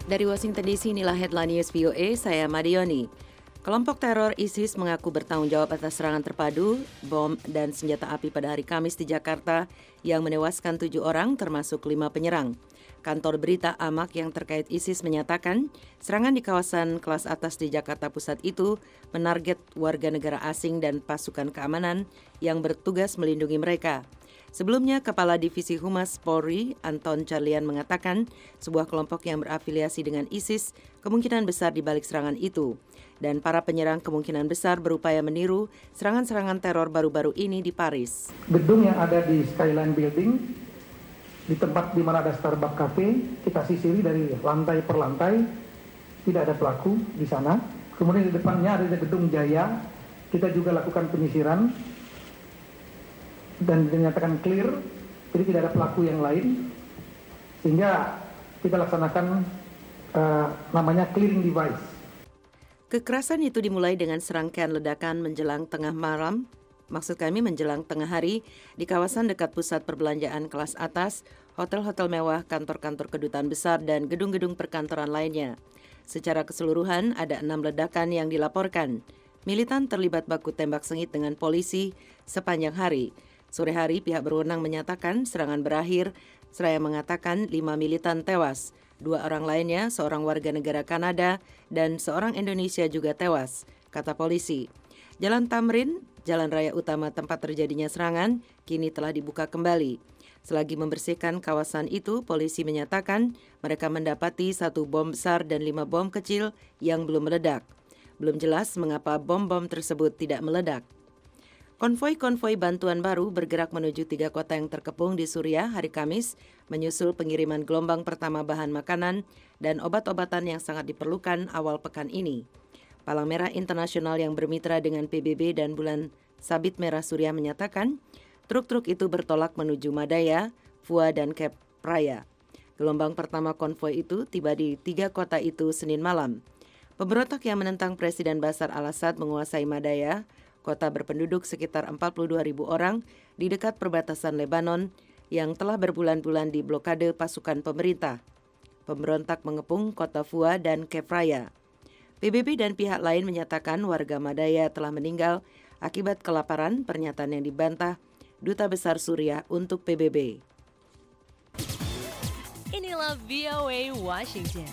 Dari Washington DC, inilah headline news VOA, saya Madioni. Kelompok teror ISIS mengaku bertanggung jawab atas serangan terpadu, bom, dan senjata api pada hari Kamis di Jakarta yang menewaskan 7 orang termasuk 5 penyerang. Kantor berita AMAK yang terkait ISIS menyatakan serangan di kawasan kelas atas di Jakarta Pusat itu menarget warga negara asing dan pasukan keamanan yang bertugas melindungi mereka. Sebelumnya, Kepala Divisi Humas Polri, Anton Carlyan mengatakan sebuah kelompok yang berafiliasi dengan ISIS kemungkinan besar di balik serangan itu. Dan para penyerang kemungkinan besar berupaya meniru serangan-serangan teror baru-baru ini di Paris. Gedung yang ada di Skyline Building, di tempat di mana ada Starbucks Cafe, kita sisiri dari lantai per lantai, tidak ada pelaku di sana. Kemudian di depannya ada gedung Jaya, kita juga lakukan penyisiran dan dinyatakan clear, jadi tidak ada pelaku yang lain, sehingga kita laksanakan namanya clearing device. Kekerasan itu dimulai dengan serangkaian ledakan menjelang tengah hari di kawasan dekat pusat perbelanjaan kelas atas, hotel-hotel mewah, kantor-kantor kedutaan besar, dan gedung-gedung perkantoran lainnya. Secara keseluruhan, ada 6 ledakan yang dilaporkan. Militan terlibat baku tembak sengit dengan polisi sepanjang hari. Sore hari, pihak berwenang menyatakan serangan berakhir, seraya mengatakan 5 militan tewas. 2 orang lainnya, seorang warga negara Kanada dan seorang Indonesia juga tewas, kata polisi. Jalan Tamrin, jalan raya utama tempat terjadinya serangan, kini telah dibuka kembali. Selagi membersihkan kawasan itu, polisi menyatakan mereka mendapati 1 bom besar dan 5 bom kecil yang belum meledak. Belum jelas mengapa bom-bom tersebut tidak meledak. Konvoi-konvoi bantuan baru bergerak menuju 3 kota yang terkepung di Suriah hari Kamis, menyusul pengiriman gelombang pertama bahan makanan dan obat-obatan yang sangat diperlukan awal pekan ini. Palang Merah Internasional yang bermitra dengan PBB dan Bulan Sabit Merah Suriah menyatakan, truk-truk itu bertolak menuju Madaya, Fua, dan Kep Raya. Gelombang pertama konvoi itu tiba di 3 kota itu Senin malam. Pemberontak yang menentang Presiden Bashar al-Assad menguasai Madaya, kota berpenduduk sekitar 42.000 orang di dekat perbatasan Lebanon yang telah berbulan-bulan diblokade pasukan pemerintah. Pemberontak mengepung kota Fua dan Kefraya. PBB dan pihak lain menyatakan warga Madaya telah meninggal akibat kelaparan, pernyataan yang dibantah Duta Besar Suriah untuk PBB. Inilah VOA Washington.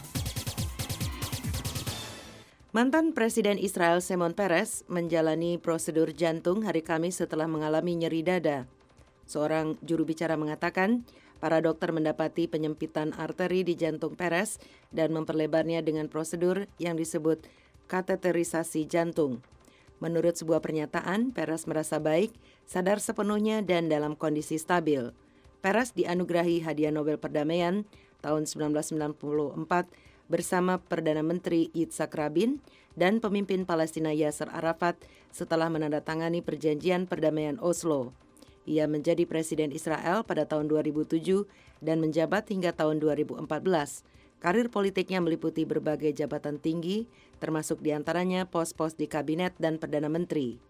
Mantan Presiden Israel Shimon Peres menjalani prosedur jantung hari Kamis setelah mengalami nyeri dada. Seorang juru bicara mengatakan, para dokter mendapati penyempitan arteri di jantung Peres dan memperlebarnya dengan prosedur yang disebut kateterisasi jantung. Menurut sebuah pernyataan, Peres merasa baik, sadar sepenuhnya dan dalam kondisi stabil. Peres dianugerahi Hadiah Nobel Perdamaian tahun 1994 bersama Perdana Menteri Yitzhak Rabin dan pemimpin Palestina Yasser Arafat setelah menandatangani perjanjian perdamaian Oslo. Ia menjadi Presiden Israel pada tahun 2007 dan menjabat hingga tahun 2014. Karir politiknya meliputi berbagai jabatan tinggi, termasuk diantaranya pos-pos di Kabinet dan Perdana Menteri.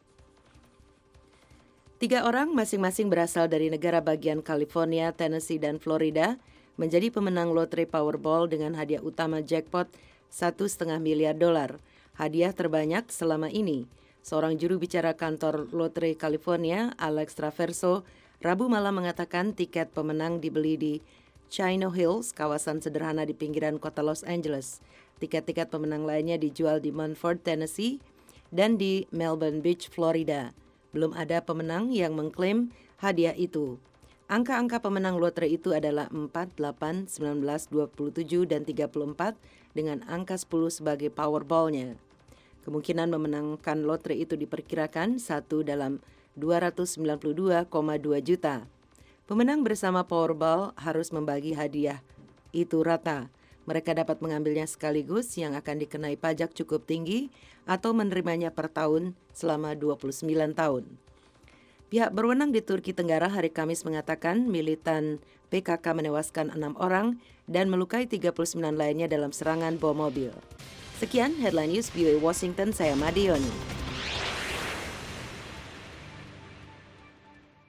3 orang masing-masing berasal dari negara bagian California, Tennessee, dan Florida menjadi pemenang lotre Powerball dengan hadiah utama jackpot $1,5 miliar. Hadiah terbanyak selama ini. Seorang juru bicara kantor lotre California, Alex Traverso, Rabu malam mengatakan tiket pemenang dibeli di Chino Hills, kawasan sederhana di pinggiran kota Los Angeles. Tiket-tiket pemenang lainnya dijual di Munford, Tennessee, dan di Melbourne Beach, Florida. Belum ada pemenang yang mengklaim hadiah itu. Angka-angka pemenang lotre itu adalah 4, 8, 19, 27, dan 34 dengan angka 10 sebagai Powerball-nya. Kemungkinan memenangkan lotre itu diperkirakan 1 dalam 292,2 juta. Pemenang bersama Powerball harus membagi hadiah itu rata. Mereka dapat mengambilnya sekaligus yang akan dikenai pajak cukup tinggi atau menerimanya per tahun selama 29 tahun. Pihak berwenang di Turki Tenggara hari Kamis mengatakan militan PKK menewaskan 6 orang dan melukai 39 lainnya dalam serangan bom mobil. Sekian Headline News VOA Washington, saya Madioni.